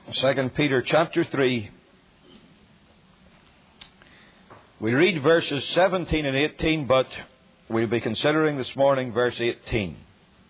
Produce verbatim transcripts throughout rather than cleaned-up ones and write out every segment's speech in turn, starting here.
Second Peter chapter three. We read verses seventeen and eighteen, but we'll be considering this morning verse eighteen.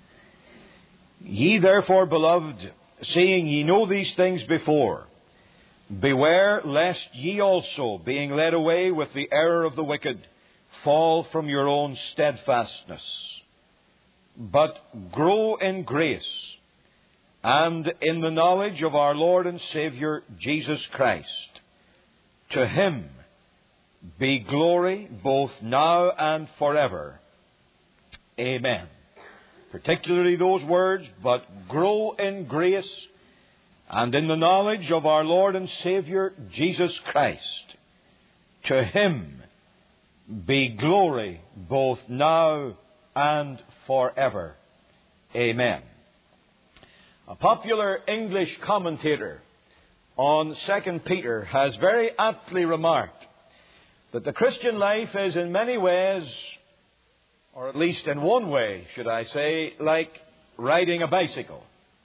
Ye therefore, beloved, seeing ye know these things before, beware lest ye also, being led away with the error of the wicked, fall from your own steadfastness. But grow in grace and in the knowledge of our Lord and Saviour Jesus Christ. To Him be glory both now and forever. Amen. Particularly those words, but grow in grace and in the knowledge of our Lord and Saviour Jesus Christ. To Him be glory both now and forever. Amen. A popular English commentator on Second Peter has very aptly remarked that the Christian life is in many ways, or at least in one way, should I say, like riding a bicycle.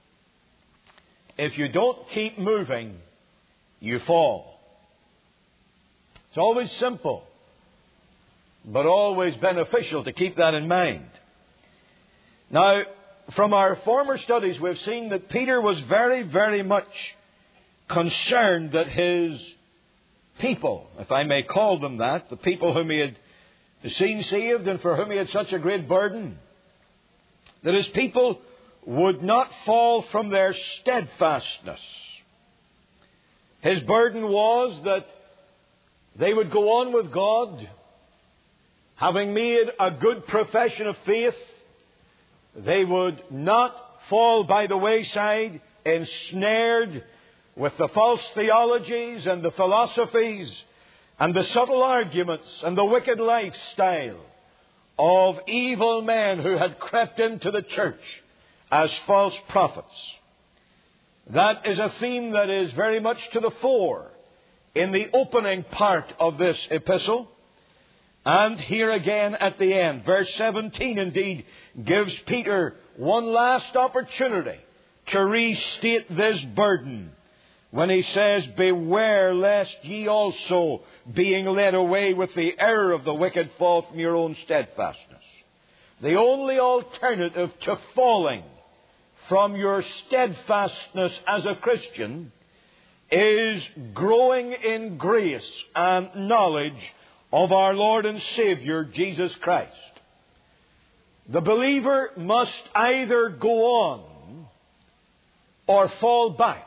If you don't keep moving, you fall. It's always simple, but always beneficial to keep that in mind. Now, from our former studies, we've seen that Peter was very, very much concerned that his people, if I may call them that, the people whom he had seen saved and for whom he had such a great burden, that his people would not fall from their steadfastness. His burden was that they would go on with God, having made a good profession of faith. They would not fall by the wayside, ensnared with the false theologies and the philosophies and the subtle arguments and the wicked lifestyle of evil men who had crept into the church as false prophets. That is a theme that is very much to the fore in the opening part of this epistle. And here again at the end, verse seventeen indeed gives Peter one last opportunity to restate this burden when he says, beware lest ye also, being led away with the error of the wicked, fall from your own steadfastness. The only alternative to falling from your steadfastness as a Christian is growing in grace and knowledge of our Lord and Saviour, Jesus Christ. The believer must either go on or fall back.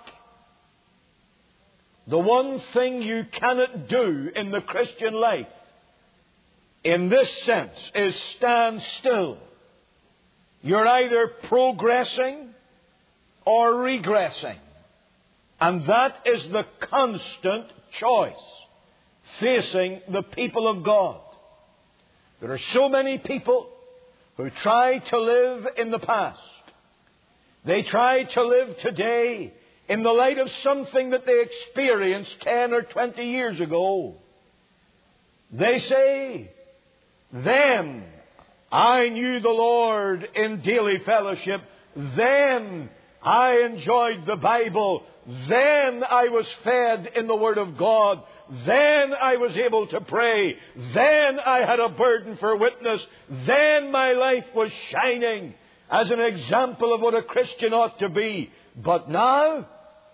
The one thing you cannot do in the Christian life, in this sense, is stand still. You're either progressing or regressing. And that is the constant choice facing the people of God. There are so many people who try to live in the past. They try to live today in the light of something that they experienced ten or twenty years ago. They say, then I knew the Lord in daily fellowship. Then I enjoyed the Bible. Then I was fed in the Word of God. Then I was able to pray. Then I had a burden for witness. Then my life was shining as an example of what a Christian ought to be. But now,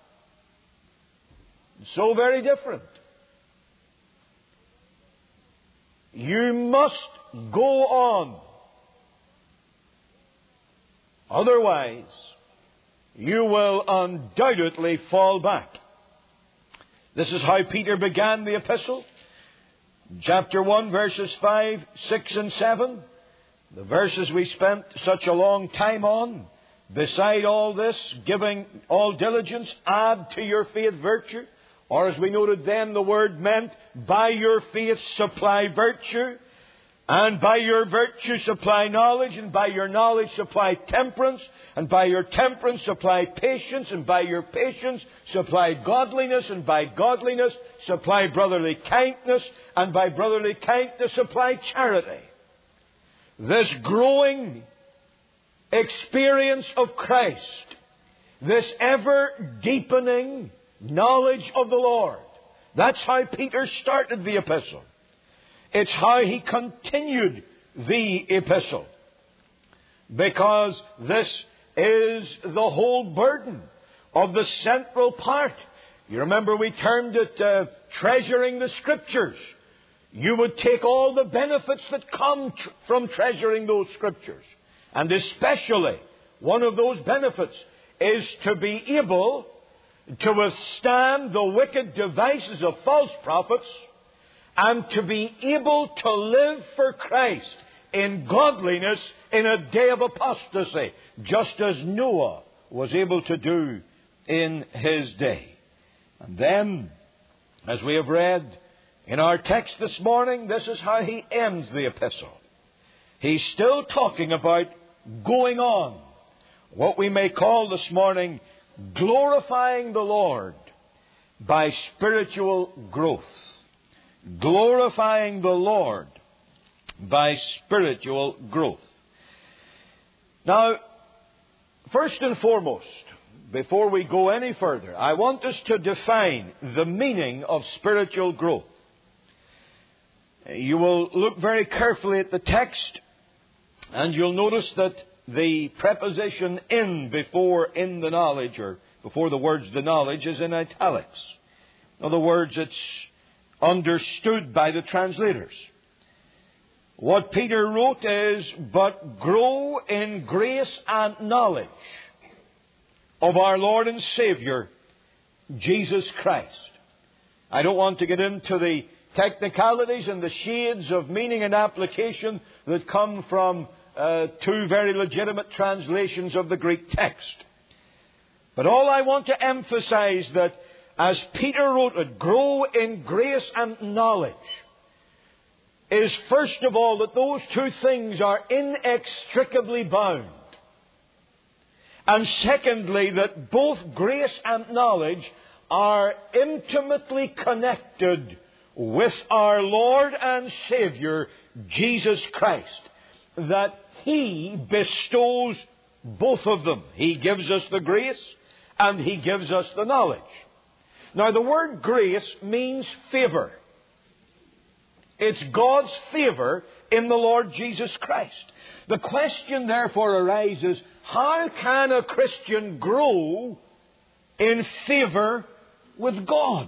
so very different. You must go on. Otherwise, you will undoubtedly fall back. This is how Peter began the epistle. Chapter one, verses five, six and seven. The verses we spent such a long time on. Beside all this, giving all diligence, add to your faith virtue. Or as we noted then, the word meant, by your faith supply virtue. And by your virtue supply knowledge, and by your knowledge supply temperance, and by your temperance supply patience, and by your patience supply godliness, and by godliness supply brotherly kindness, and by brotherly kindness supply charity. This growing experience of Christ, this ever deepening knowledge of the Lord. That's how Peter started the epistle. It's how he continued the epistle. Because this is the whole burden of the central part. You remember we termed it uh, treasuring the Scriptures. You would take all the benefits that come tr- from treasuring those Scriptures. And especially, one of those benefits is to be able to withstand the wicked devices of false prophets and to be able to live for Christ in godliness in a day of apostasy, just as Noah was able to do in his day. And then, as we have read in our text this morning, this is how he ends the epistle. He's still talking about going on, what we may call this morning glorifying the Lord by spiritual growth. Glorifying the Lord by spiritual growth. Now, first and foremost, before we go any further, I want us to define the meaning of spiritual growth. You will look very carefully at the text, and you'll notice that the preposition in before in the knowledge, or before the words the knowledge, is in italics. In other words, it's understood by the translators. What Peter wrote is, but grow in grace and knowledge of our Lord and Savior, Jesus Christ. I don't want to get into the technicalities and the shades of meaning and application that come from uh, two very legitimate translations of the Greek text. But all I want to emphasize that as Peter wrote it, grow in grace and knowledge, is first of all that those two things are inextricably bound. And secondly, that both grace and knowledge are intimately connected with our Lord and Savior, Jesus Christ. That He bestows both of them. He gives us the grace and He gives us the knowledge. Now, the word grace means favor. It's God's favor in the Lord Jesus Christ. The question therefore arises, how can a Christian grow in favor with God?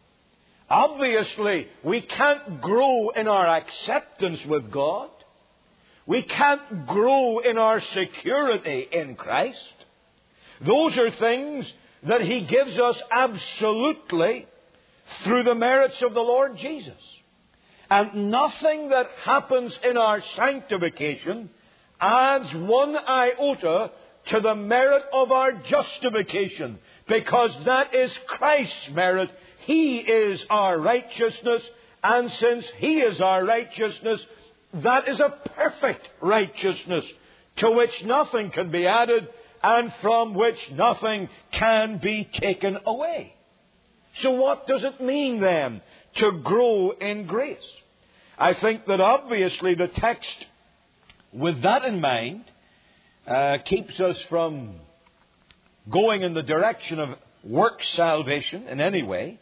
Obviously, we can't grow in our acceptance with God. We can't grow in our security in Christ. Those are things that He gives us absolutely through the merits of the Lord Jesus. And nothing that happens in our sanctification adds one iota to the merit of our justification, because that is Christ's merit. He is our righteousness, and since He is our righteousness, that is a perfect righteousness to which nothing can be added and from which nothing can be taken away. So what does it mean then to grow in grace? I think that obviously the text, with that in mind, uh, keeps us from going in the direction of work salvation in any way,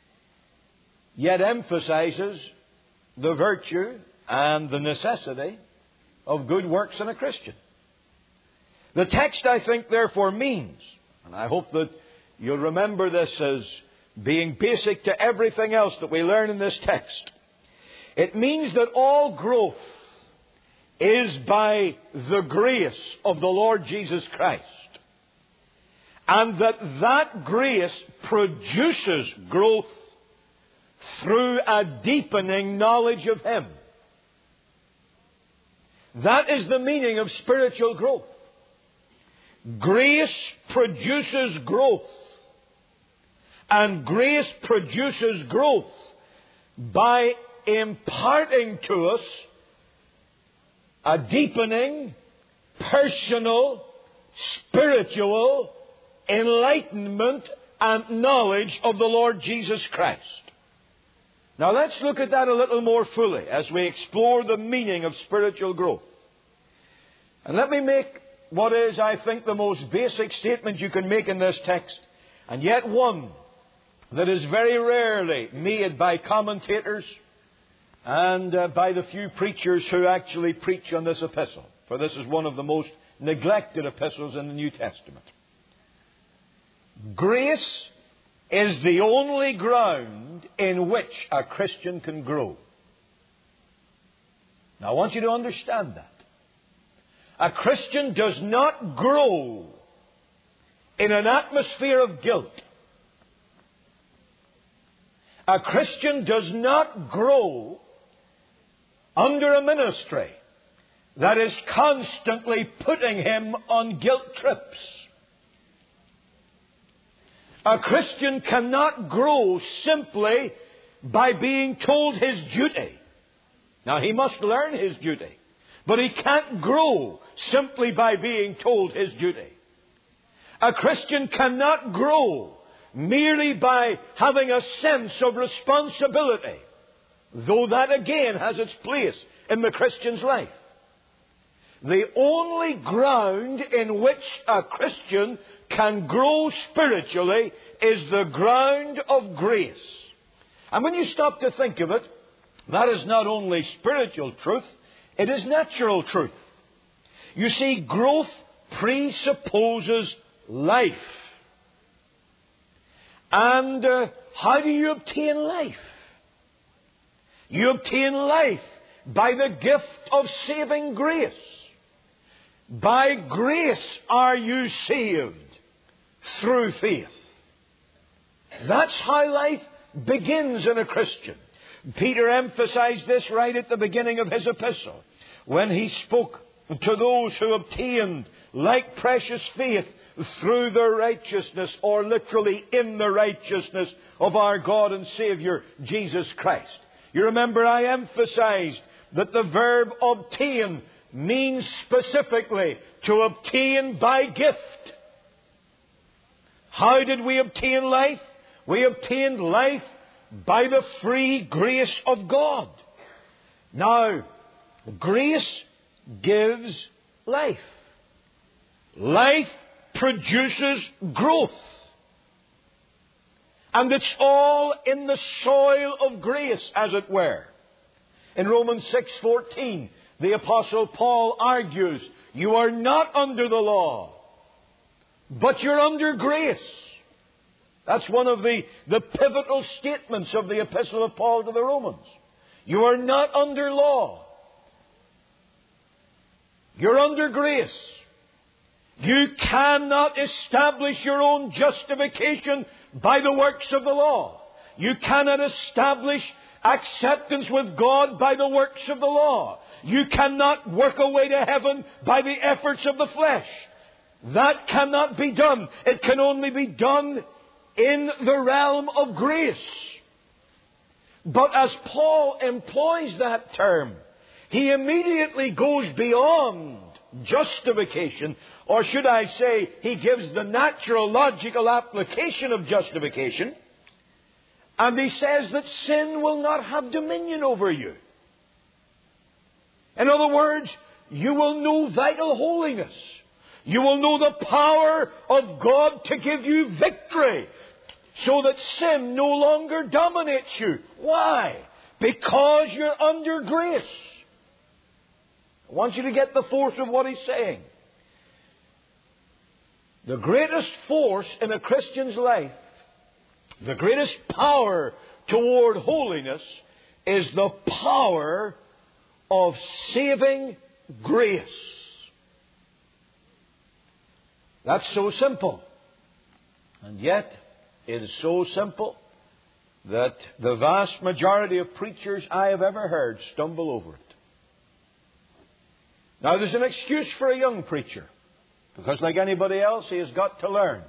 yet emphasizes the virtue and the necessity of good works in a Christian. The text, I think, therefore means, and I hope that you'll remember this as being basic to everything else that we learn in this text. It means that all growth is by the grace of the Lord Jesus Christ. And that that grace produces growth through a deepening knowledge of Him. That is the meaning of spiritual growth. Grace produces growth. And grace produces growth by imparting to us a deepening, personal, spiritual enlightenment and knowledge of the Lord Jesus Christ. Now let's look at that a little more fully as we explore the meaning of spiritual growth. And let me make what is, I think, the most basic statement you can make in this text, and yet one that is very rarely made by commentators and uh, by the few preachers who actually preach on this epistle. For this is one of the most neglected epistles in the New Testament. Grace is the only ground in which a Christian can grow. Now I want you to understand that. A Christian does not grow in an atmosphere of guilt. A Christian does not grow under a ministry that is constantly putting him on guilt trips. A Christian cannot grow simply by being told his duty. Now, he must learn his duty, but he can't grow simply by being told his duty. A Christian cannot grow merely by having a sense of responsibility, though that again has its place in the Christian's life. The only ground in which a Christian can grow spiritually is the ground of grace. And when you stop to think of it, that is not only spiritual truth, it is natural truth. You see, growth presupposes life. And uh, how do you obtain life? You obtain life by the gift of saving grace. By grace are you saved through faith. That's how life begins in a Christian. Peter emphasized this right at the beginning of his epistle when he spoke to those who obtained like precious faith through the righteousness, or literally in the righteousness of our God and Savior Jesus Christ. You remember I emphasized that the verb obtain means specifically to obtain by gift. How did we obtain life? We obtained life by the free grace of God. Now, grace gives life. Life produces growth. And it's all in the soil of grace, as it were. In Romans six fourteen, the Apostle Paul argues, you are not under the law, but you're under grace. That's one of the, the pivotal statements of the Epistle of Paul to the Romans. You are not under law. You're under grace. You cannot establish your own justification by the works of the law. You cannot establish acceptance with God by the works of the law. You cannot work a way to heaven by the efforts of the flesh. That cannot be done. It can only be done in the realm of grace. But as Paul employs that term, he immediately goes beyond justification, or should I say, he gives the natural, logical application of justification, and he says that sin will not have dominion over you. In other words, you will know vital holiness. You will know the power of God to give you victory, so that sin no longer dominates you. Why? Because you're under grace. I want you to get the force of what he's saying. The greatest force in a Christian's life, the greatest power toward holiness, is the power of saving grace. That's so simple. And yet, it is so simple that the vast majority of preachers I have ever heard stumble over it. Now, there's an excuse for a young preacher, because like anybody else, he has got to learn.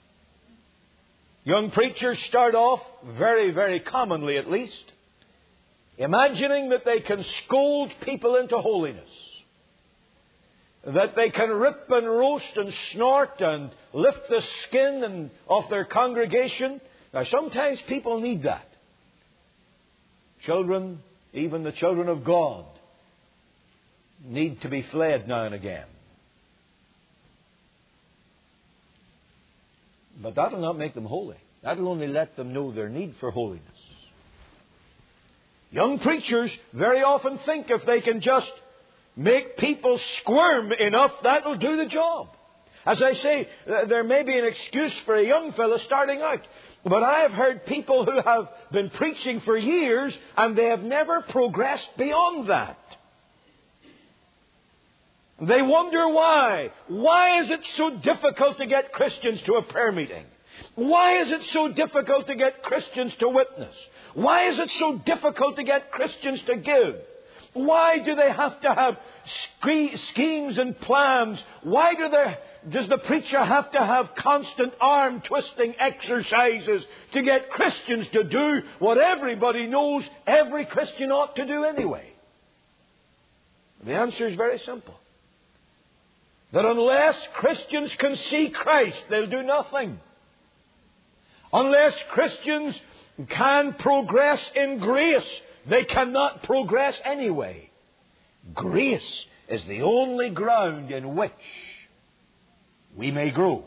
Young preachers start off, very, very commonly at least, imagining that they can scold people into holiness, that they can rip and roast and snort and lift the skin and of their congregation. Now, sometimes people need that. Children, even the children of God, need to be flayed now and again. But that will not make them holy. That'll only let them know their need for holiness. Young preachers very often think if they can just make people squirm enough, that'll do the job. As I say, there may be an excuse for a young fellow starting out. But I have heard people who have been preaching for years and they have never progressed beyond that. They wonder why. Why is it so difficult to get Christians to a prayer meeting? Why is it so difficult to get Christians to witness? Why is it so difficult to get Christians to give? Why do they have to have schemes and plans? Why do they, does the preacher have to have constant arm-twisting exercises to get Christians to do what everybody knows every Christian ought to do anyway? The answer is very simple. That unless Christians can see Christ, they'll do nothing. Unless Christians can progress in grace, they cannot progress anyway. Grace is the only ground in which we may grow.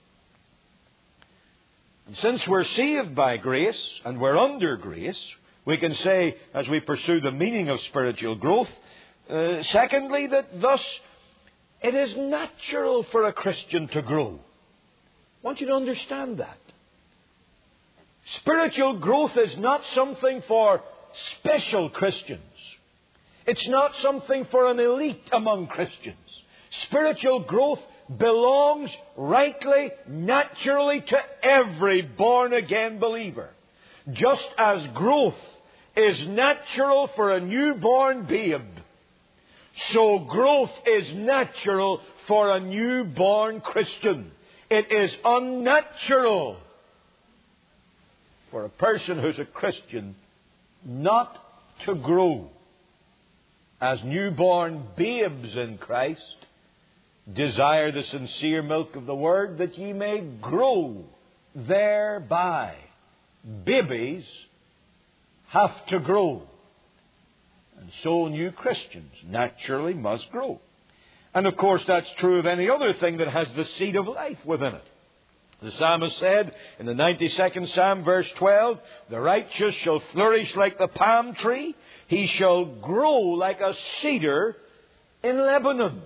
And since we're saved by grace and we're under grace, we can say, as we pursue the meaning of spiritual growth, uh, secondly, that thus it is natural for a Christian to grow. I want you to understand that. Spiritual growth is not something for special Christians. It's not something for an elite among Christians. Spiritual growth belongs rightly, naturally to every born-again believer. Just as growth is natural for a newborn babe, so growth is natural for a newborn Christian. It is unnatural for a person who's a Christian not to grow. As newborn babes in Christ, desire the sincere milk of the Word, that ye may grow thereby. Babies have to grow. And so new Christians naturally must grow. And of course that's true of any other thing that has the seed of life within it. The psalmist said in the ninety-second Psalm, verse twelve, "The righteous shall flourish like the palm tree. He shall grow like a cedar in Lebanon."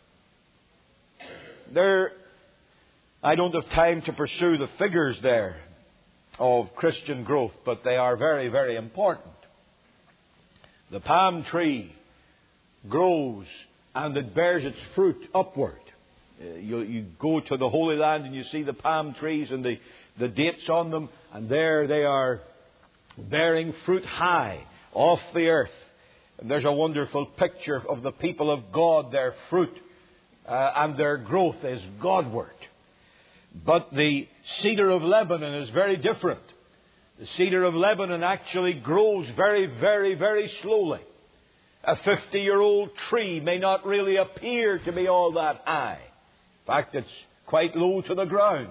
There, I don't have time to pursue the figures there of Christian growth, but they are very, very important. The palm tree grows and it bears its fruit upward. Uh, you, you go to the Holy Land and you see the palm trees and the, the dates on them, and there they are bearing fruit high off the earth. And there's a wonderful picture of the people of God, their fruit uh, and their growth is Godward. But the cedar of Lebanon is very different. The cedar of Lebanon actually grows very, very, very slowly. A fifty-year-old tree may not really appear to be all that high. In fact, it's quite low to the ground.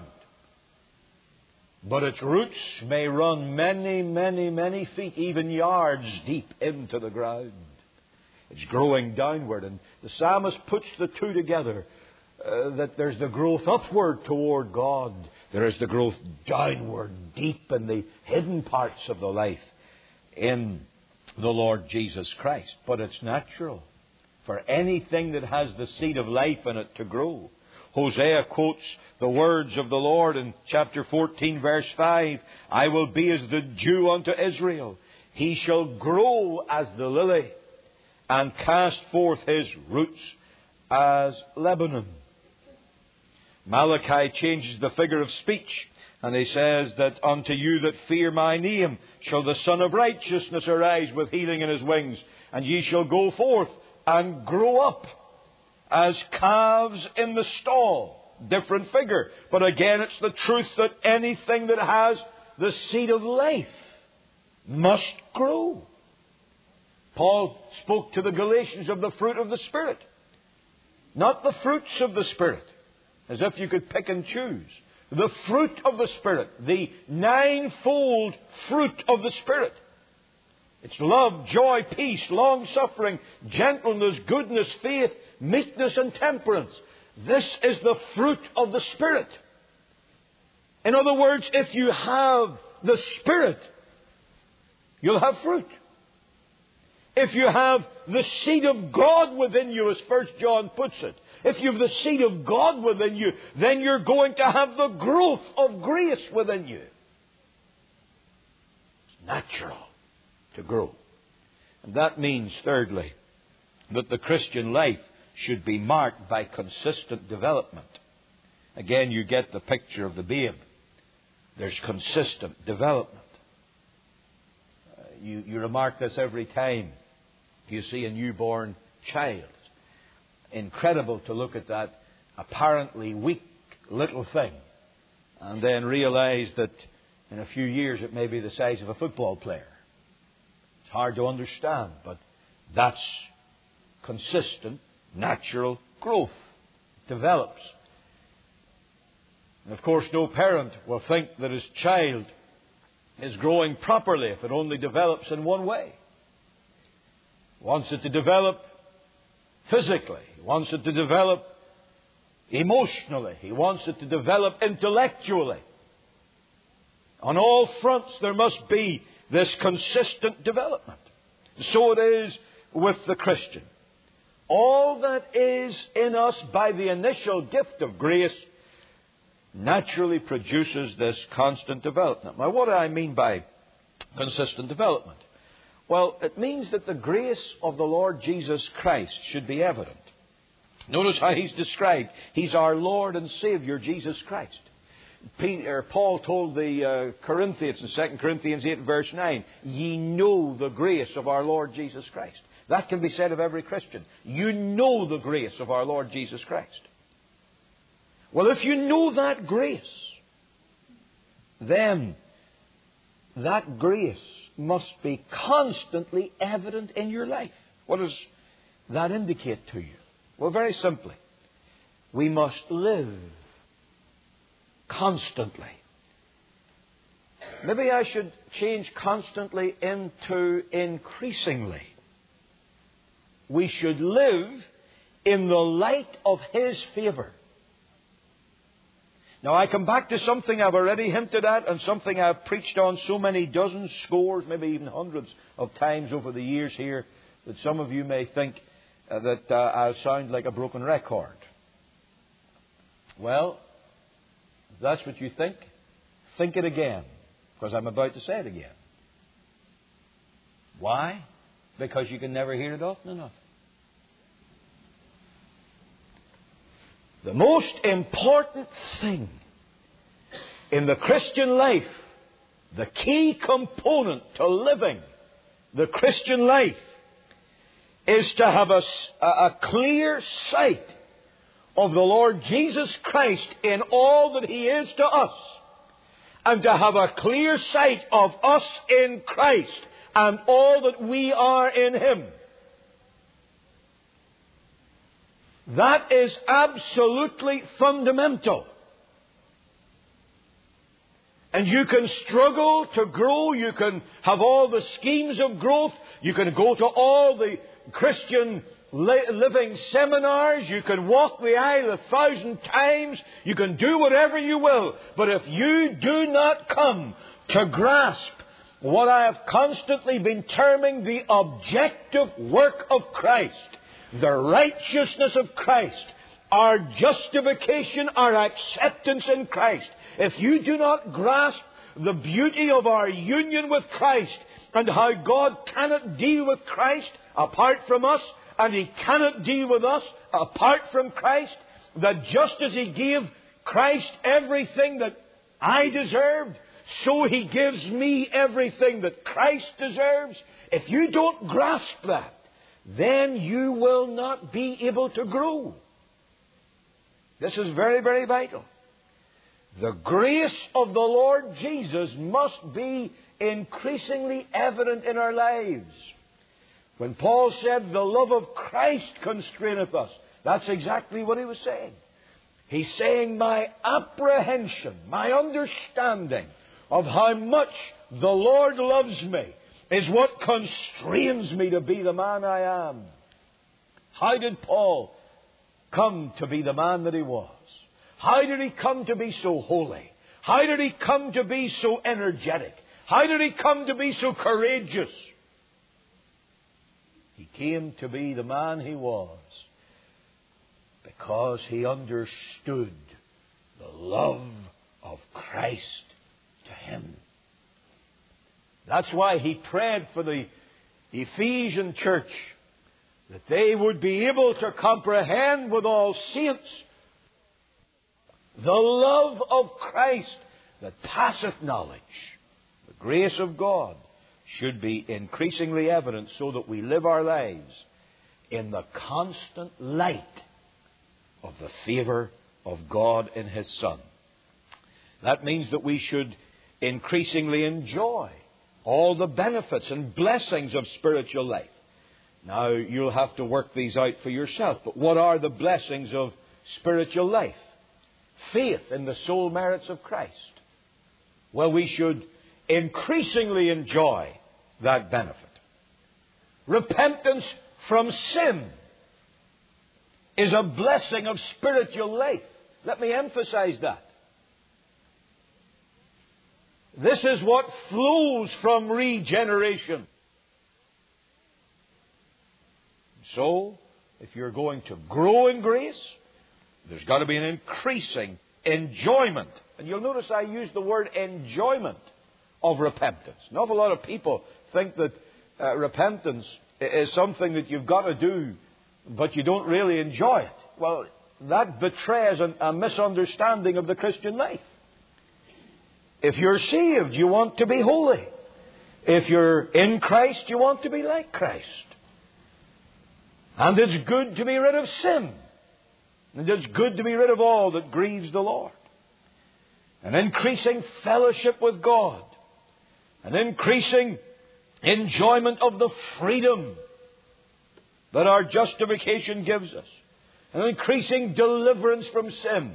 But its roots may run many, many, many feet, even yards deep into the ground. It's growing downward. And the psalmist puts the two together. Uh, that there's the growth upward toward God. There is the growth downward, deep in the hidden parts of the life in the Lord Jesus Christ. But it's natural for anything that has the seed of life in it to grow. Hosea quotes the words of the Lord in chapter fourteen, verse five. "I will be as the dew unto Israel. He shall grow as the lily, and cast forth his roots as Lebanon." Malachi changes the figure of speech, and he says that unto you that fear my name shall the Son of Righteousness arise with healing in his wings, and ye shall go forth and grow up as calves in the stall. Different figure. But again, it's the truth that anything that has the seed of life must grow. Paul spoke to the Galatians of the fruit of the Spirit. Not the fruits of the Spirit, as if you could pick and choose. The fruit of the Spirit. The ninefold fruit of the Spirit. It's love, joy, peace, long-suffering, gentleness, goodness, faith, meekness, and temperance. This is the fruit of the Spirit. In other words, if you have the Spirit, you'll have fruit. If you have the seed of God within you, as First John puts it, if you have the seed of God within you, then you're going to have the growth of grace within you. It's natural to grow. And that means, thirdly, that the Christian life should be marked by consistent development. Again, you get the picture of the babe. There's consistent development. Uh, you, you remark this every time you see a newborn child. Incredible to look at that apparently weak little thing and then realize that in a few years it may be the size of a football player. It's hard to understand, but that's consistent, natural growth. It develops. And of course, no parent will think that his child is growing properly if it only develops in one way. He wants it to develop physically. He wants it to develop emotionally. He wants it to develop intellectually. On all fronts, there must be this consistent development. So it is with the Christian. All that is in us by the initial gift of grace naturally produces this constant development. Now, what do I mean by consistent development? Well, it means that the grace of the Lord Jesus Christ should be evident. Notice how He's described. He's our Lord and Savior, Jesus Christ. Peter, Paul told the uh, Corinthians in Second Corinthians eight, verse nine, ye know the grace of our Lord Jesus Christ. That can be said of every Christian. You know the grace of our Lord Jesus Christ. Well, if you know that grace, then that grace must be constantly evident in your life. What does that indicate to you? Well, very simply, we must live constantly. Maybe I should change constantly into increasingly. We should live in the light of His favour. Now, I come back to something I've already hinted at and something I've preached on so many dozens, scores, maybe even hundreds of times over the years here that some of you may think uh, that uh, I'll sound like a broken record. Well, if that's what you think, think it again, because I'm about to say it again. Why? Because you can never hear it often enough. The most important thing in the Christian life, the key component to living the Christian life, is to have a, a clear sight of the Lord Jesus Christ in all that He is to us, and to have a clear sight of us in Christ and all that we are in Him. That is absolutely fundamental. And you can struggle to grow. You can have all the schemes of growth. You can go to all the Christian living seminars. You can walk the aisle a thousand times. You can do whatever you will. But if you do not come to grasp what I have constantly been terming the objective work of Christ, the righteousness of Christ, our justification, our acceptance in Christ, if you do not grasp the beauty of our union with Christ and how God cannot deal with Christ apart from us, and He cannot deal with us apart from Christ, that just as He gave Christ everything that I deserved, so He gives me everything that Christ deserves. If you don't grasp that, then you will not be able to grow. This is very, very vital. The grace of the Lord Jesus must be increasingly evident in our lives. When Paul said, the love of Christ constraineth us, that's exactly what he was saying. He's saying my apprehension, my understanding of how much the Lord loves me is what constrains me to be the man I am. How did Paul come to be the man that he was? How did he come to be so holy? How did he come to be so energetic? How did he come to be so courageous? He came to be the man he was because he understood the love of Christ to him. That's why he prayed for the Ephesian church, that they would be able to comprehend with all saints the love of Christ that passeth knowledge. The grace of God should be increasingly evident so that we live our lives in the constant light of the favour of God in His Son. That means that we should increasingly enjoy all the benefits and blessings of spiritual life. Now, you'll have to work these out for yourself. But what are the blessings of spiritual life? Faith in the soul merits of Christ. Well, we should increasingly enjoy that benefit. Repentance from sin is a blessing of spiritual life. Let me emphasize that. This is what flows from regeneration. So, if you're going to grow in grace, there's got to be an increasing enjoyment. And you'll notice I use the word enjoyment of repentance. An awful lot of people think that uh, repentance is something that you've got to do, but you don't really enjoy it. Well, that betrays an, a misunderstanding of the Christian life. If you're saved, you want to be holy. If you're in Christ, you want to be like Christ. And it's good to be rid of sin. And it's good to be rid of all that grieves the Lord. An increasing fellowship with God. An increasing enjoyment of the freedom that our justification gives us. An increasing deliverance from sin.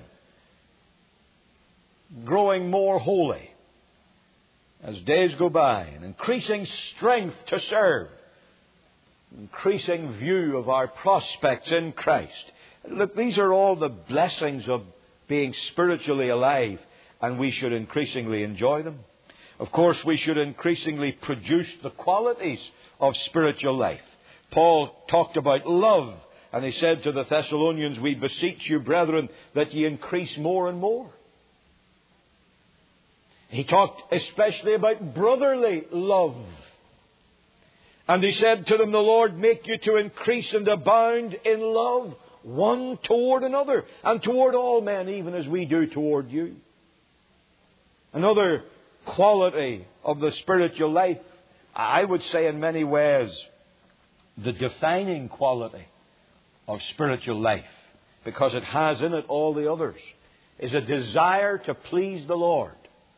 Growing more holy as days go by. An increasing strength to serve. Increasing view of our prospects in Christ. Look, these are all the blessings of being spiritually alive, and we should increasingly enjoy them. Of course, we should increasingly produce the qualities of spiritual life. Paul talked about love, and he said to the Thessalonians, "We beseech you, brethren, that ye increase more and more." He talked especially about brotherly love. And he said to them, "The Lord make you to increase and abound in love, one toward another, and toward all men, even as we do toward you." Another quality of the spiritual life, I would say in many ways, the defining quality of spiritual life, because it has in it all the others, is a desire to please the Lord.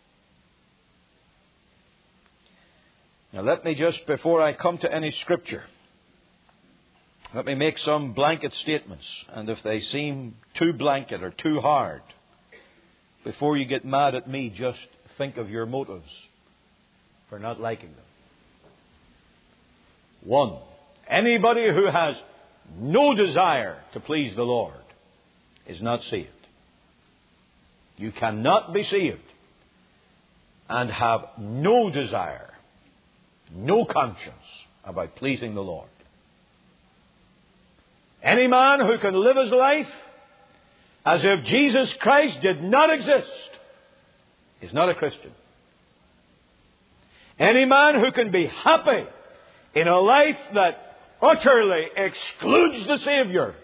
Now let me just, before I come to any scripture, let me make some blanket statements. And if they seem too blanket or too hard, before you get mad at me, just think of your motives for not liking them. One, anybody who has no desire to please the Lord is not saved. You cannot be saved and have no desire, no conscience about pleasing the Lord. Any man who can live his life as if Jesus Christ did not exist is not a Christian. Any man who can be happy in a life that utterly excludes the Savior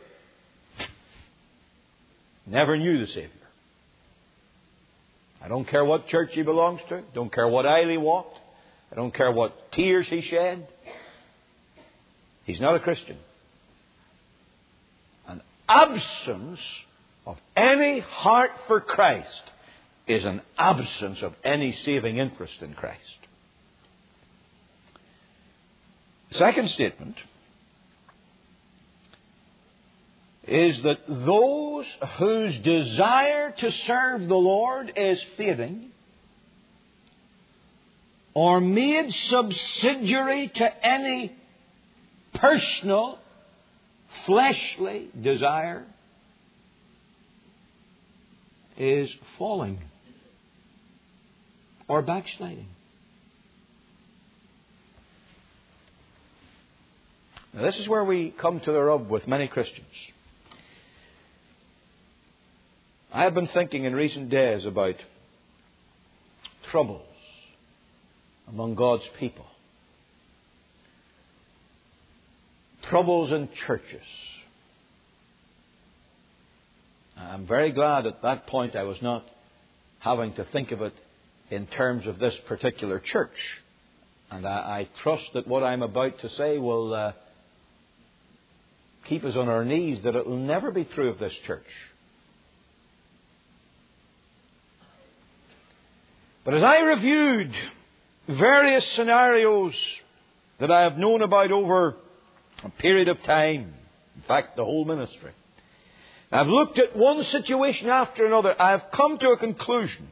never knew the Savior. I don't care what church he belongs to. Don't care what aisle he walked. I don't care what tears he shed. He's not a Christian. An absence of any heart for Christ is an absence of any saving interest in Christ. Second statement is that those whose desire to serve the Lord is fading or made subsidiary to any personal, fleshly desire is falling. or backsliding. Now, this is where we come to the rub with many Christians. I have been thinking in recent days about troubles among God's people. Troubles in churches. I'm very glad at that point I was not having to think of it in terms of this particular church. And I, I trust that what I'm about to say will uh, keep us on our knees, that it will never be true of this church. But as I reviewed various scenarios that I have known about over a period of time, in fact, the whole ministry, I've looked at one situation after another. I've come to a conclusion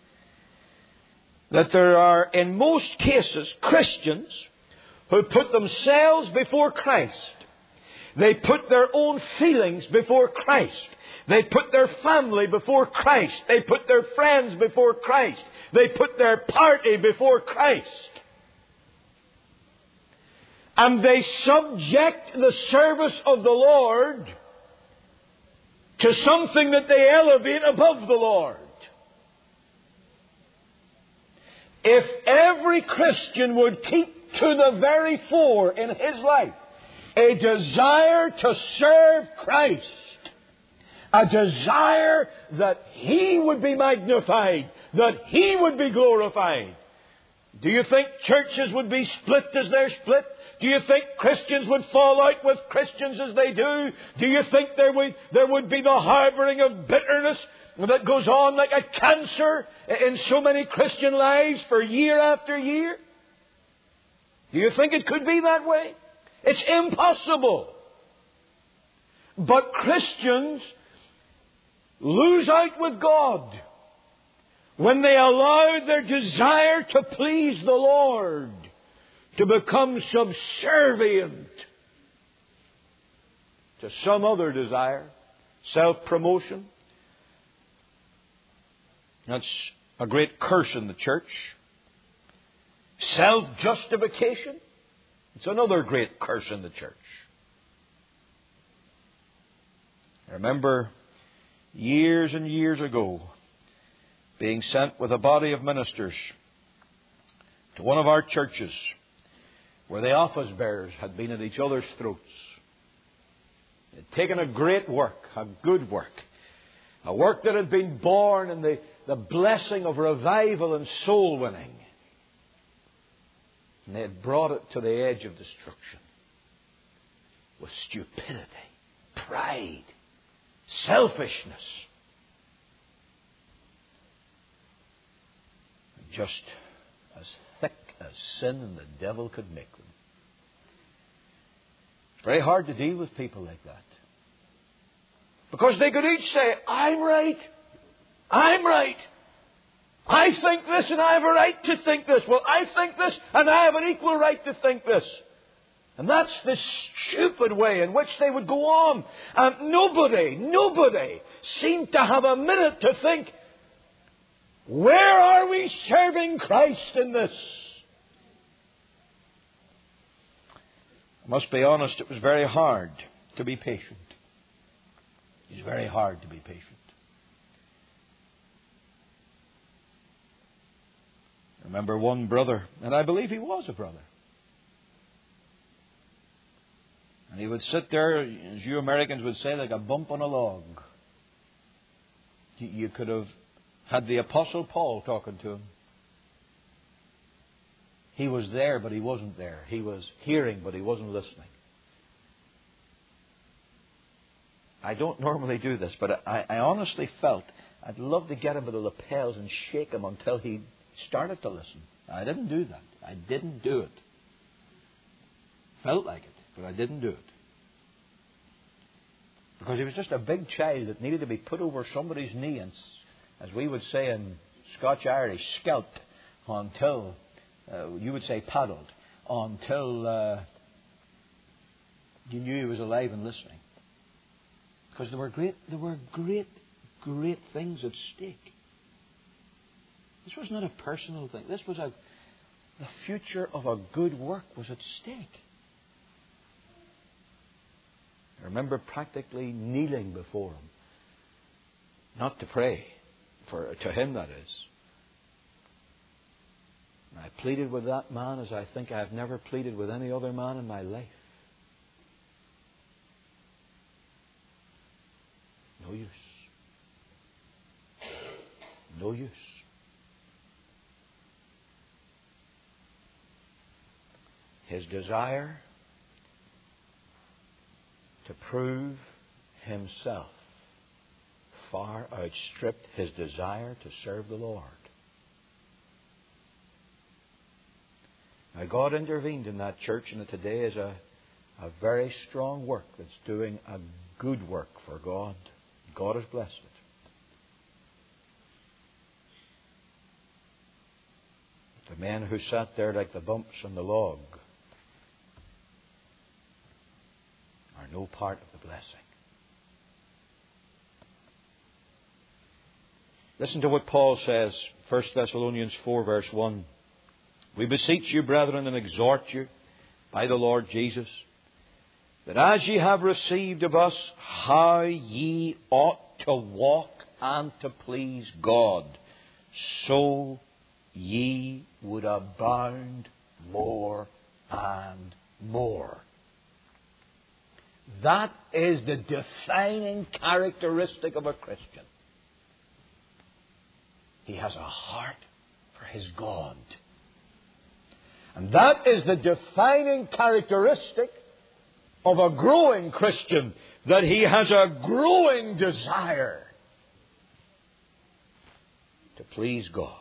that there are, in most cases, Christians who put themselves before Christ. They put their own feelings before Christ. They put their family before Christ. They put their friends before Christ. They put their party before Christ. And they subject the service of the Lord to something that they elevate above the Lord. If every Christian would keep to the very fore in his life a desire to serve Christ, a desire that He would be magnified, that He would be glorified, do you think churches would be split as they're split? Do you think Christians would fall out with Christians as they do? Do you think there would, there would be the harbouring of bitterness that goes on like a cancer in so many Christian lives for year after year? Do you think it could be that way? It's impossible. But Christians lose out with God when they allow their desire to please the Lord to become subservient to some other desire, self-promotion. That's a great curse in the church. Self-justification. It's another great curse in the church. I remember years and years ago being sent with a body of ministers to one of our churches where the office bearers had been at each other's throats. They had taken a great work, a good work, a work that had been born in the, the blessing of revival and soul winning. And they had brought it to the edge of destruction with stupidity, pride, selfishness. Just as thick as sin and the devil could make them. It's very hard to deal with people like that. Because they could each say, I'm right. I'm right. I think this and I have a right to think this. Well, I think this and I have an equal right to think this. And that's the stupid way in which they would go on. And nobody, nobody seemed to have a minute to think, where are we serving Christ in this? I must be honest, it was very hard to be patient. It was very hard to be patient. I remember one brother, and I believe he was a brother. And he would sit there, as you Americans would say, like a bump on a log. You could have had the Apostle Paul talking to him. He was there, but he wasn't there. He was hearing, but he wasn't listening. I don't normally do this, but I, I honestly felt I'd love to get him by the lapels and shake him until he started to listen. I didn't do that. I didn't do it. Felt like it, but I didn't do it. Because he was just a big child that needed to be put over somebody's knee and, as we would say in Scotch-Irish, scalped until, uh, you would say paddled, until uh, you knew he was alive and listening. Because there were great, there were great, great things at stake. This was not a personal thing. This was a, the future of a good work was at stake. I remember practically kneeling before him. Not to pray, for to him that is. And I pleaded with that man as I think I have never pleaded with any other man in my life. No use. No use. His desire to prove himself far outstripped his desire to serve the Lord. Now, God intervened in that church, and today is a, a very strong work that's doing a good work for God. God has blessed it. But the men who sat there like the bumps on the log are no part of the blessing. Listen to what Paul says, First Thessalonians four, verse one. We beseech you, brethren, and exhort you by the Lord Jesus, that as ye have received of us how ye ought to walk and to please God, so ye would abound more and more. That is the defining characteristic of a Christian. He has a heart for his God. And that is the defining characteristic of a growing Christian, that he has a growing desire to please God.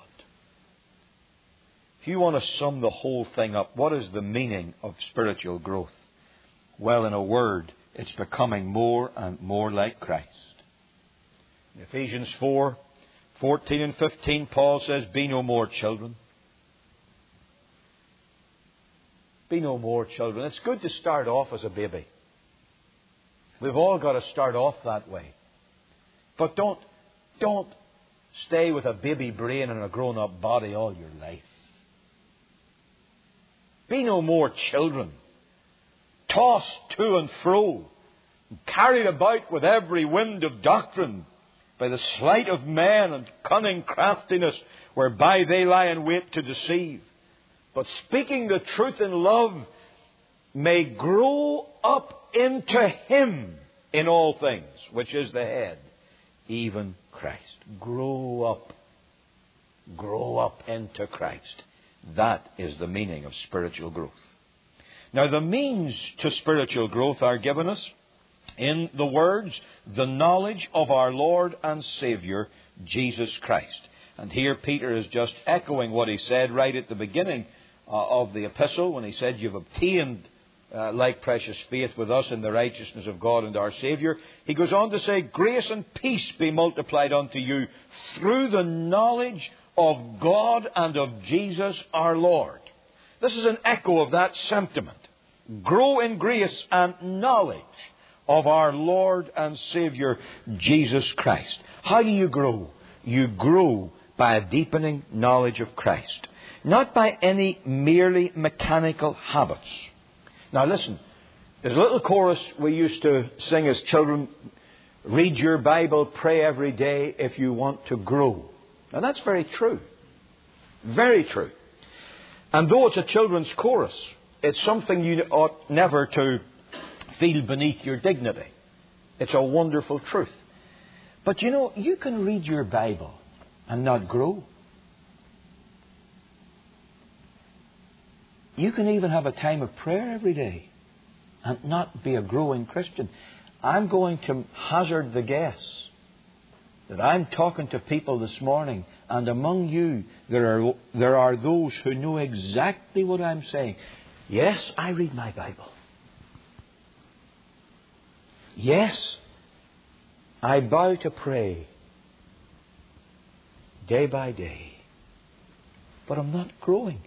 If you want to sum the whole thing up, what is the meaning of spiritual growth? Well, in a word, it's becoming more and more like Christ. In Ephesians four, fourteen and fifteen, Paul says, be no more children. Be no more children. It's good to start off as a baby. We've all got to start off that way. But don't, don't stay with a baby brain and a grown-up body all your life. Be no more children, tossed to and fro, carried about with every wind of doctrine, by the sleight of men and cunning craftiness, whereby they lie in wait to deceive. But speaking the truth in love, may grow up into Him in all things, which is the head, even Christ. Grow up. Grow up into Christ. That is the meaning of spiritual growth. Now, the means to spiritual growth are given us in the words, the knowledge of our Lord and Saviour, Jesus Christ. And here Peter is just echoing what he said right at the beginning uh, of the epistle, when he said, you've obtained uh, like precious faith with us in the righteousness of God and our Saviour. He goes on to say, grace and peace be multiplied unto you through the knowledge of God and of Jesus our Lord. This is an echo of that sentiment. Grow in grace and knowledge of our Lord and Saviour, Jesus Christ. How do you grow? You grow by a deepening knowledge of Christ, not by any merely mechanical habits. Now listen, there's a little chorus we used to sing as children, read your Bible, pray every day if you want to grow. Now that's very true. Very true. And though it's a children's chorus, it's something you ought never to feel beneath your dignity. It's a wonderful truth. But you know, you can read your Bible and not grow. You can even have a time of prayer every day and not be a growing Christian. I'm going to hazard the guess that I'm talking to people this morning, and among you there are, there are those who know exactly what I'm saying. Yes, I read my Bible. Yes, I bow to pray day by day, but I'm not growing.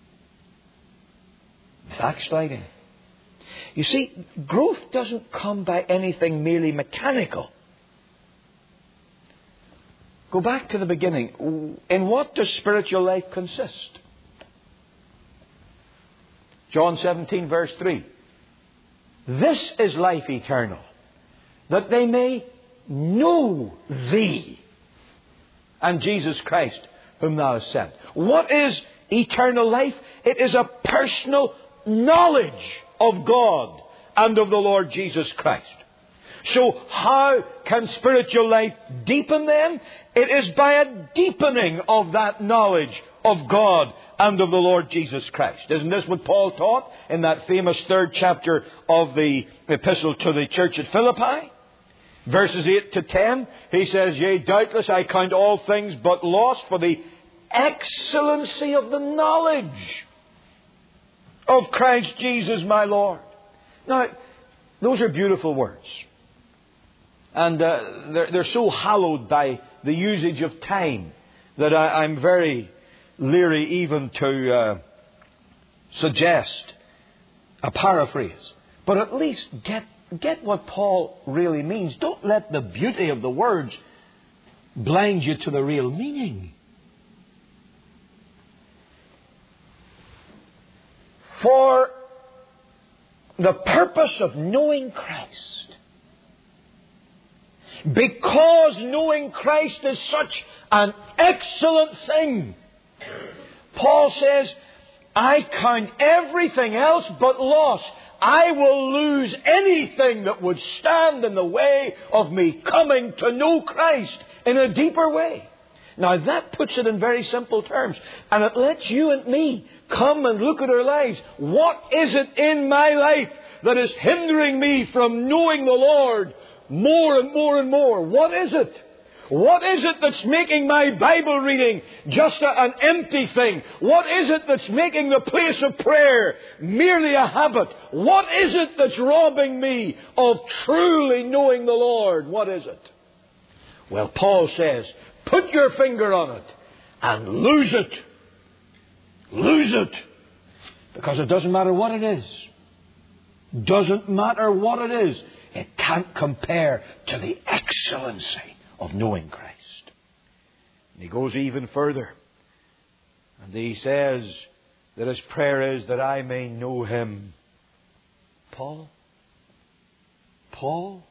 Backsliding. You see, growth doesn't come by anything merely mechanical. Go back to the beginning. In what does spiritual life consist? John seventeen, verse three. This is life eternal, that they may know Thee and Jesus Christ, whom Thou hast sent. What is eternal life? It is a personal knowledge of God and of the Lord Jesus Christ. So how can spiritual life deepen then? It is by a deepening of that knowledge of God and of the Lord Jesus Christ. Isn't this what Paul taught in that famous third chapter of the epistle to the church at Philippi? Verses eight to ten, he says, Yea, doubtless I count all things but loss for the excellency of the knowledge of Christ Jesus my Lord. Now, those are beautiful words. And uh, they're, they're so hallowed by the usage of time that I, I'm very leery even to uh, suggest a paraphrase. But at least get, get what Paul really means. Don't let the beauty of the words blind you to the real meaning. For the purpose of knowing Christ. Because knowing Christ is such an excellent thing, Paul says, I count everything else but loss. I will lose anything that would stand in the way of me coming to know Christ in a deeper way. Now that puts it in very simple terms. And it lets you and me come and look at our lives. What is it in my life that is hindering me from knowing the Lord more and more and more? What is it? What is it that's making my Bible reading just a, an empty thing? What is it that's making the place of prayer merely a habit? What is it that's robbing me of truly knowing the Lord? What is it? Well, Paul says, put your finger on it and lose it. Lose it. Because it doesn't matter what it is. Doesn't matter what it is. It can't compare to the excellency of knowing Christ. And he goes even further. And he says that his prayer is that I may know Him. Paul? Paul?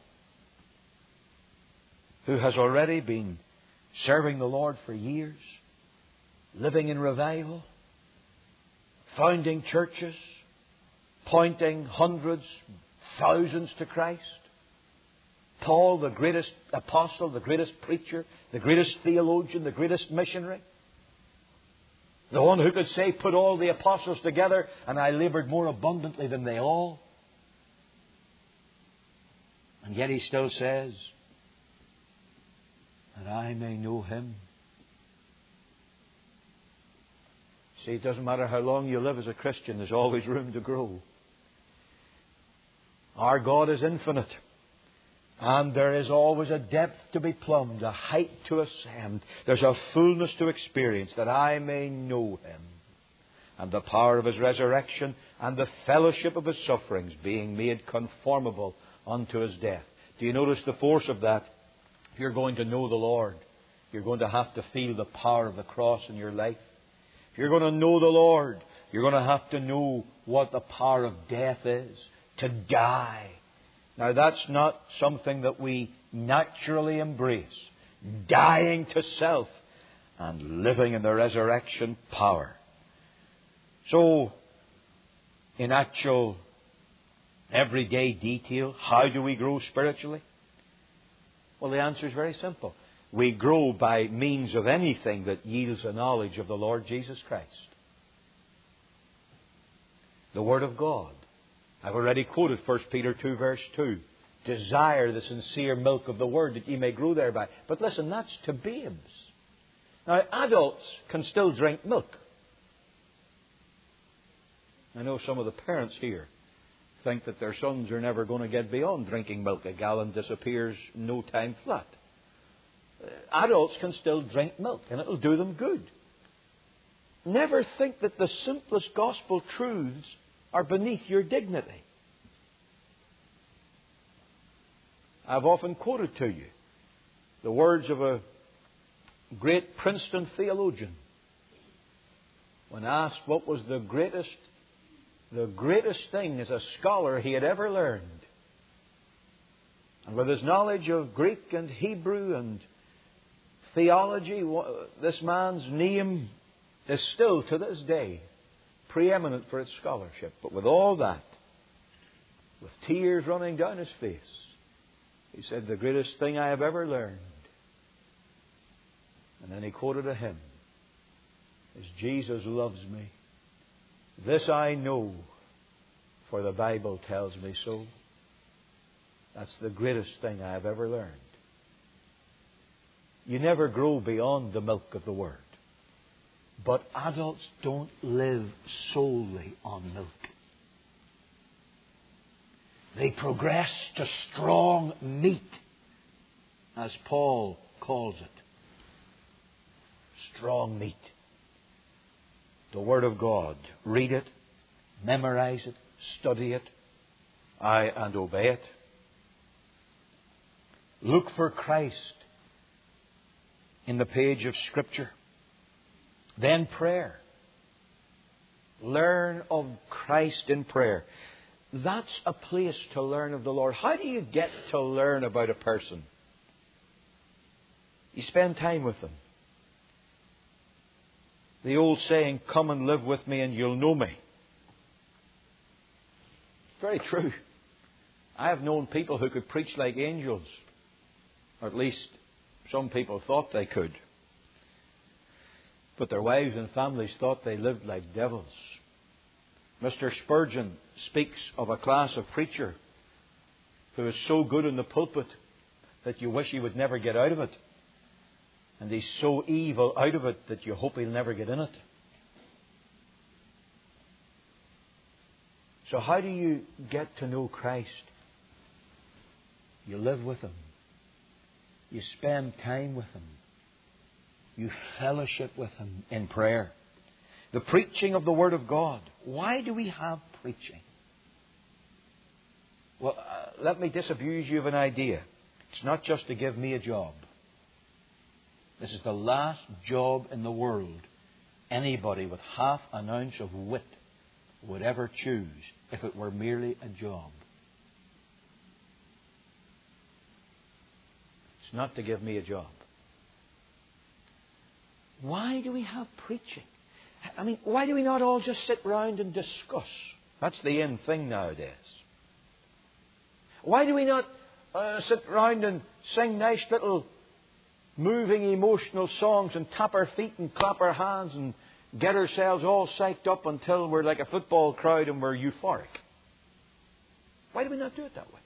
Who has already been serving the Lord for years, living in revival, founding churches, pointing hundreds, thousands to Christ. Paul, the greatest apostle, the greatest preacher, the greatest theologian, the greatest missionary. The one who could say, put all the apostles together and I laboured more abundantly than they all. And yet he still says, that I may know Him. See, it doesn't matter how long you live as a Christian, there's always room to grow. Our God is infinite. And there is always a depth to be plumbed, a height to ascend. There's a fullness to experience, that I may know Him. And the power of His resurrection and the fellowship of His sufferings, being made conformable unto His death. Do you notice the force of that? If you're going to know the Lord, you're going to have to feel the power of the cross in your life. If you're going to know the Lord, you're going to have to know what the power of death is. To die. Now that's not something that we naturally embrace. Dying to self and living in the resurrection power. So, in actual everyday detail, how do we grow spiritually? Well, the answer is very simple. We grow by means of anything that yields a knowledge of the Lord Jesus Christ. The Word of God. I've already quoted First Peter two verse two. Desire the sincere milk of the Word that ye may grow thereby. But listen, that's to babes. Now, adults can still drink milk. I know some of the parents here think that their sons are never going to get beyond drinking milk. A gallon disappears no time flat. Adults can still drink milk, and it'll do them good. Never think that the simplest gospel truths are beneath your dignity. I've often quoted to you the words of a great Princeton theologian, when asked what was the greatest, the greatest thing as a scholar he had ever learned, and with his knowledge of Greek and Hebrew and theology, this man's name is still to this day preeminent for its scholarship. But with all that, with tears running down his face, he said, the greatest thing I have ever learned. And then he quoted a hymn, is Jesus loves me. This I know, for the Bible tells me so. That's the greatest thing I have ever learned. You never grow beyond the milk of the Word. But adults don't live solely on milk. They progress to strong meat, as Paul calls it. Strong meat. The Word of God. Read it, memorize it, study it, aye, and obey it. Look for Christ in the page of Scripture. Then prayer. Learn of Christ in prayer. That's a place to learn of the Lord. How do you get to learn about a person? You spend time with them. The old saying, come and live with me and you'll know me. Very true. I have known people who could preach like angels. Or at least some people thought they could. But their wives and families thought they lived like devils. Mister Spurgeon speaks of a class of preacher who is so good in the pulpit that you wish he would never get out of it. And he's so evil out of it that you hope he'll never get in it. So how do you get to know Christ? You live with Him. You spend time with Him. You fellowship with Him in prayer. The preaching of the Word of God. Why do we have preaching? Well, uh, let me disabuse you of an idea. It's not just to give me a job. This is the last job in the world anybody with half an ounce of wit would ever choose if it were merely a job. It's not to give me a job. Why do we have preaching? I mean, why do we not all just sit round and discuss? That's the in thing nowadays. Why do we not uh, sit round and sing nice little moving, emotional songs and tap our feet and clap our hands and get ourselves all psyched up until we're like a football crowd and we're euphoric? Why do we not do it that way?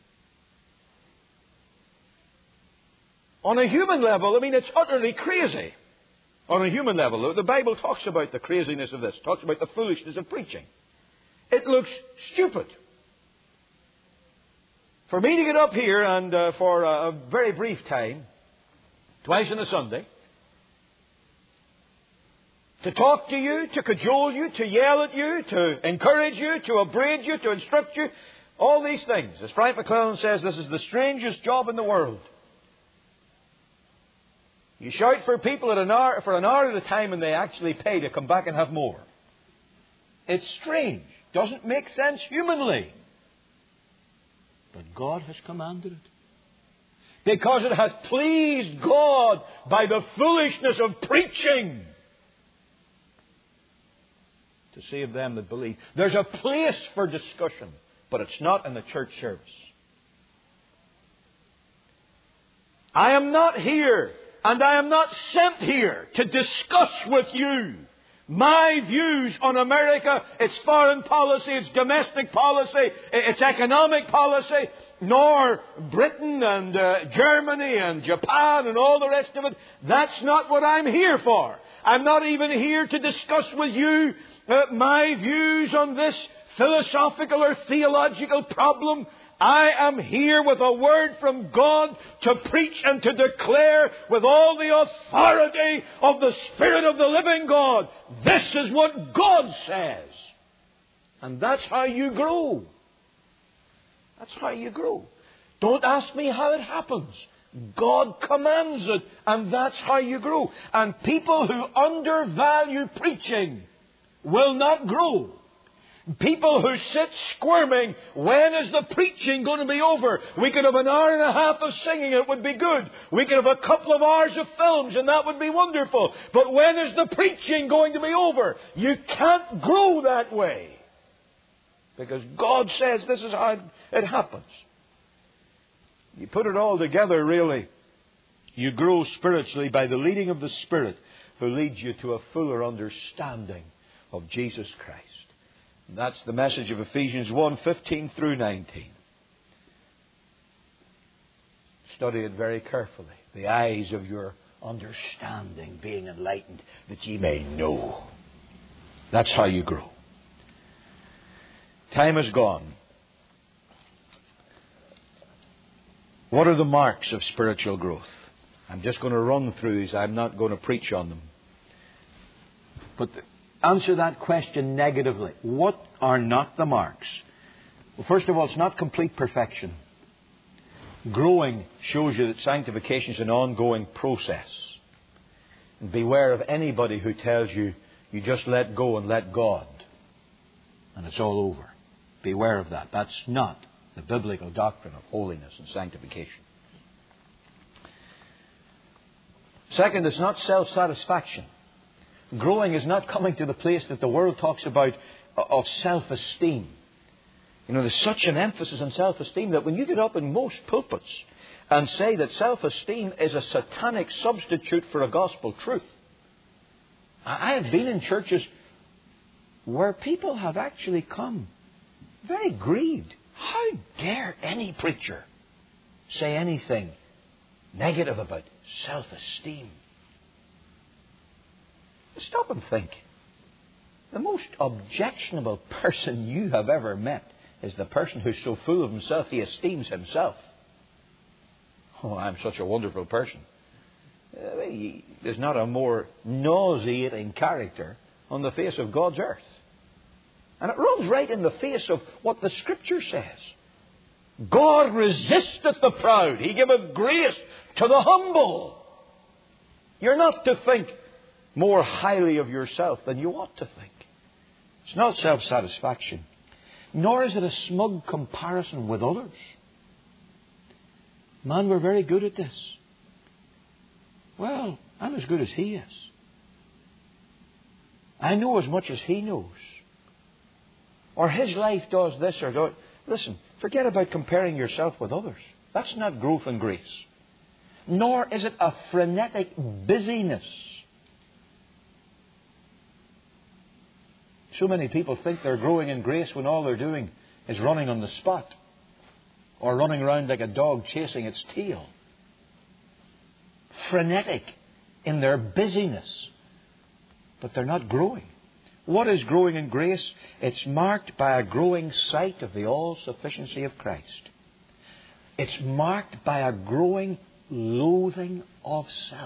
On a human level, I mean, it's utterly crazy. On a human level, the Bible talks about the craziness of this, talks about the foolishness of preaching. It looks stupid. For me to get up here and uh, for a very brief time, twice on a Sunday, to talk to you, to cajole you, to yell at you, to encourage you, to upbraid you, to instruct you, all these things. As Frank McClellan says, this is the strangest job in the world. You shout for people at an hour, for an hour at a time and they actually pay to come back and have more. It's strange. Doesn't make sense humanly. But God has commanded it. Because it has pleased God by the foolishness of preaching to save them that believe. There's a place for discussion, but it's not in the church service. I am not here, and I am not sent here to discuss with you my views on America, its foreign policy, its domestic policy, its economic policy, nor Britain and uh, Germany and Japan and all the rest of it. That's not what I'm here for. I'm not even here to discuss with you uh, my views on this philosophical or theological problem. I am here with a word from God to preach and to declare with all the authority of the Spirit of the living God. This is what God says. And that's how you grow. That's how you grow. Don't ask me how it happens. God commands it, and that's how you grow. And people who undervalue preaching will not grow. People who sit squirming, when is the preaching going to be over? We could have an hour and a half of singing, it would be good. We could have a couple of hours of films, and that would be wonderful. But when is the preaching going to be over? You can't grow that way. Because God says this is how it happens. You put it all together, really. You grow spiritually by the leading of the Spirit, who leads you to a fuller understanding of Jesus Christ. And that's the message of Ephesians one, fifteen through nineteen. Study it very carefully. The eyes of your understanding being enlightened, that ye may know. That's how you grow. Time is gone. What are the marks of spiritual growth? I'm just going to run through these. I'm not going to preach on them. But answer that question negatively. What are not the marks? Well, first of all, it's not complete perfection. Growing shows you that sanctification is an ongoing process. And beware of anybody who tells you, you just let go and let God, and it's all over. Beware of that. That's not the biblical doctrine of holiness and sanctification. Second, it's not self-satisfaction. Growing is not coming to the place that the world talks about of self-esteem. You know, there's such an emphasis on self-esteem that when you get up in most pulpits and say that self-esteem is a satanic substitute for a gospel truth. I have been in churches where people have actually come very grieved. How dare any preacher say anything negative about self-esteem? Stop and think. The most objectionable person you have ever met is the person who's so full of himself he esteems himself. Oh, I'm such a wonderful person. There's not a more nauseating character on the face of God's earth. And it runs right in the face of what the Scripture says. God resisteth the proud. He giveth grace to the humble. You're not to think more highly of yourself than you ought to think. It's not self-satisfaction. Nor is it a smug comparison with others. Man, we're very good at this. Well, I'm as good as he is. I know as much as he knows. Or his life does this or that. Listen, forget about comparing yourself with others. That's not growth in grace. Nor is it a frenetic busyness. So many people think they're growing in grace when all they're doing is running on the spot. Or running around like a dog chasing its tail. Frenetic in their busyness. But they're not growing. What is growing in grace? It's marked by a growing sight of the all-sufficiency of Christ. It's marked by a growing loathing of self.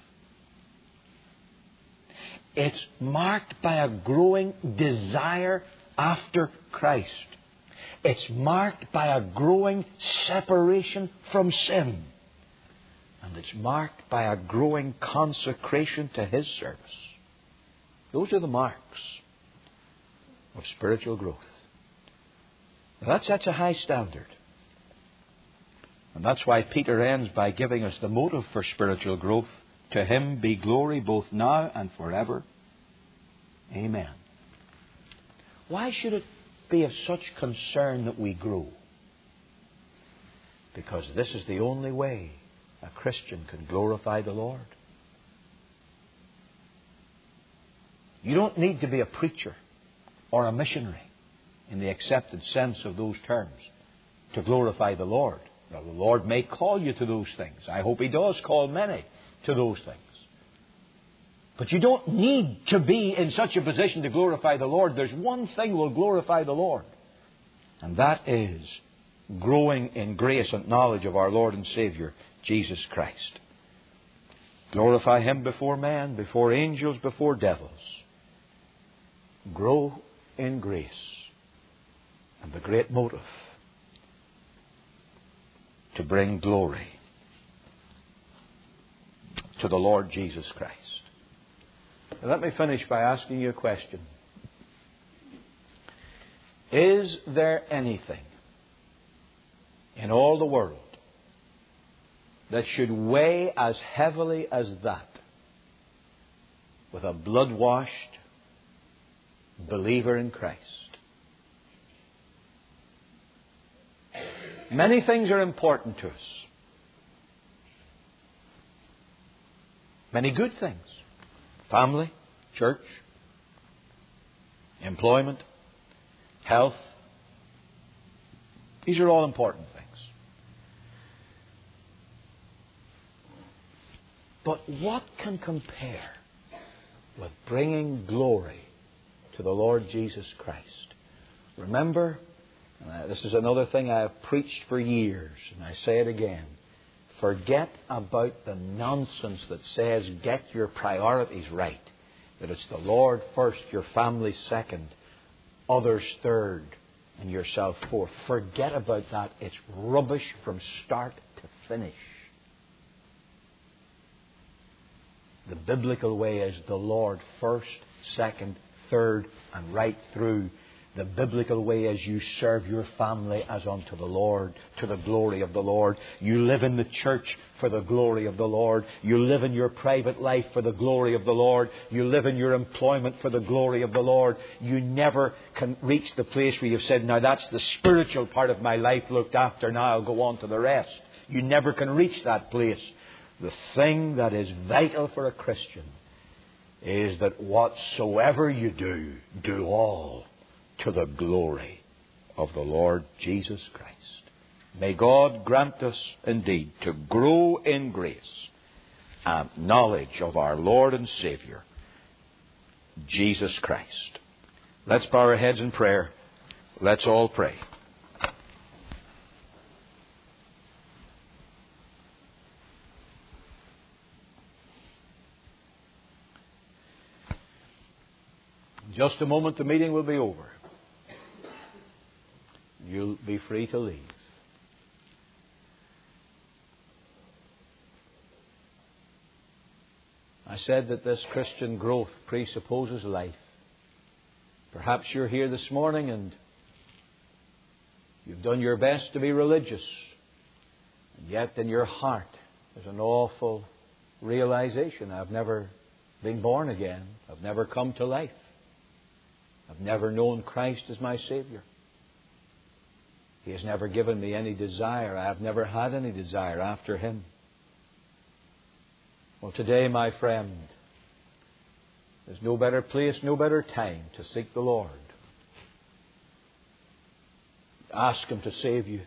It's marked by a growing desire after Christ. It's marked by a growing separation from sin. And it's marked by a growing consecration to His service. Those are the marks of spiritual growth. Now that sets a high standard. And that's why Peter ends by giving us the motive for spiritual growth. To Him be glory both now and forever. Amen. Why should it be of such concern that we grow? Because this is the only way a Christian can glorify the Lord. You don't need to be a preacher or a missionary in the accepted sense of those terms to glorify the Lord. Now, the Lord may call you to those things. I hope He does call many to those things. But you don't need to be in such a position to glorify the Lord. There's one thing will glorify the Lord. And that is growing in grace and knowledge of our Lord and Savior, Jesus Christ. Glorify Him before men, before angels, before devils. Grow in grace. And the great motive to bring glory to the Lord Jesus Christ. Now, let me finish by asking you a question. Is there anything in all the world that should weigh as heavily as that with a blood-washed believer in Christ? Many things are important to us. Many good things. Family, church, employment, health. These are all important things. But what can compare with bringing glory to the Lord Jesus Christ? Remember, uh, this is another thing I have preached for years, and I say it again. Forget about the nonsense that says get your priorities right. That it's the Lord first, your family second, others third, and yourself fourth. Forget about that. It's rubbish from start to finish. The biblical way is the Lord first, second, third, and right through. The biblical way is you serve your family as unto the Lord, to the glory of the Lord. You live in the church for the glory of the Lord. You live in your private life for the glory of the Lord. You live in your employment for the glory of the Lord. You never can reach the place where you've said, now that's the spiritual part of my life looked after, now I'll go on to the rest. You never can reach that place. The thing that is vital for a Christian is that whatsoever you do, do all to the glory of the Lord Jesus Christ. May God grant us indeed to grow in grace and knowledge of our Lord and Saviour, Jesus Christ. Let's bow our heads in prayer. Let's all pray. In just a moment the meeting will be over. You'll be free to leave. I said that this Christian growth presupposes life. Perhaps you're here this morning and you've done your best to be religious, and yet in your heart there's an awful realization. I've never been born again. I've never come to life. I've never known Christ as my Saviour. He has never given me any desire. I have never had any desire after Him. Well, today, my friend, there's no better place, no better time to seek the Lord. Ask Him to save you.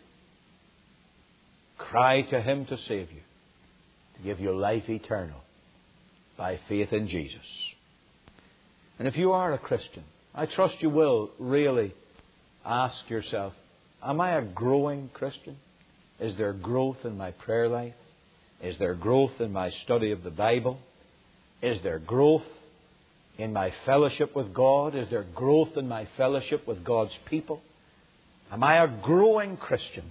Cry to Him to save you, to give you life eternal by faith in Jesus. And if you are a Christian, I trust you will really ask yourself, am I a growing Christian? Is there growth in my prayer life? Is there growth in my study of the Bible? Is there growth in my fellowship with God? Is there growth in my fellowship with God's people? Am I a growing Christian?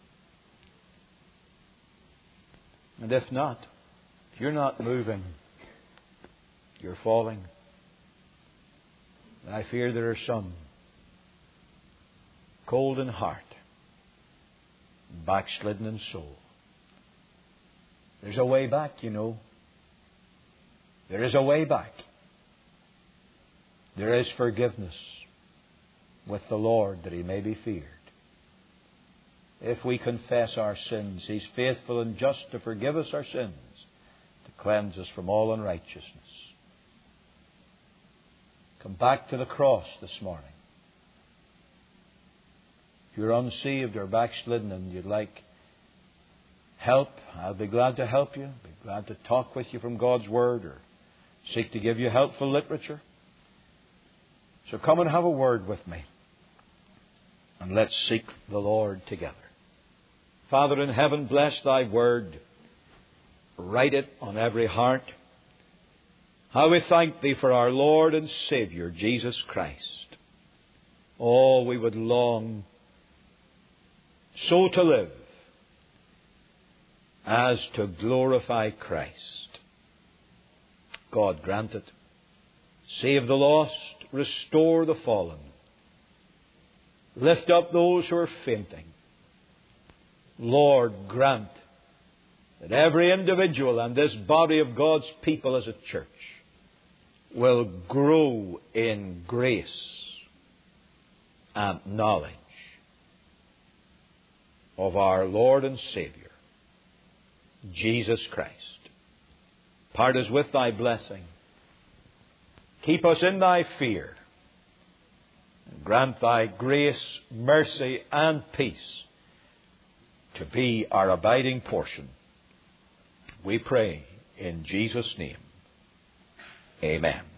And if not, if you're not moving, you're falling. And I fear there are some cold in heart, backslidden in soul. There's a way back, you know. There is a way back. There is forgiveness with the Lord that He may be feared. If we confess our sins, He's faithful and just to forgive us our sins, to cleanse us from all unrighteousness. Come back to the cross this morning. If you're unsaved or backslidden and you'd like help, I'll be glad to help you. I'll be glad to talk with you from God's Word or seek to give you helpful literature. So come and have a word with me. And let's seek the Lord together. Father in heaven, bless Thy Word. Write it on every heart. How we thank Thee for our Lord and Saviour, Jesus Christ. Oh, we would long so to live as to glorify Christ. God grant it. Save the lost, restore the fallen. Lift up those who are fainting. Lord, grant that every individual and this body of God's people as a church will grow in grace and knowledge of our Lord and Savior, Jesus Christ. Part us with Thy blessing. Keep us in Thy fear. And grant Thy grace, mercy, and peace to be our abiding portion. We pray in Jesus' name. Amen.